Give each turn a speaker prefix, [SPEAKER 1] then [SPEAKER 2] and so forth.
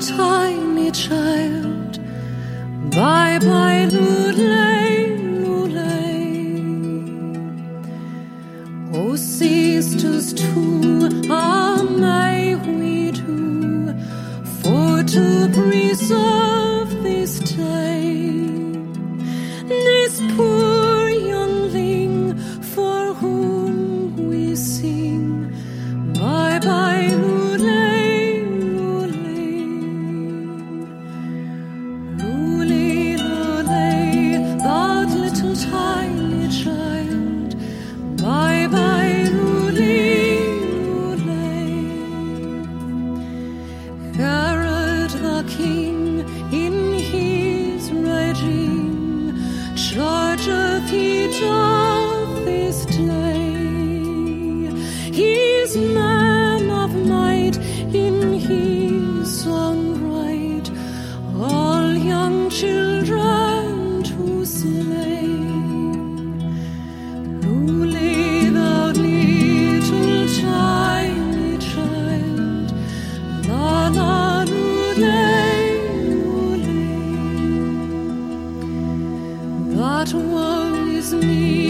[SPEAKER 1] tiny child. Bye bye, lulay, lulay. Oh, sisters too, may we do for to preserve this day, this poor youngling for whom we sing. Bye bye, lulay, lulay. Lulay, lulay, that little tiny child. Bye bye, lulay, lulay. Herod the king in his regime chargeth he doth this day. His man of might in his song right, all young children to slay. Lulay, thou little tiny child, la la lulay, lulay. That woe is me.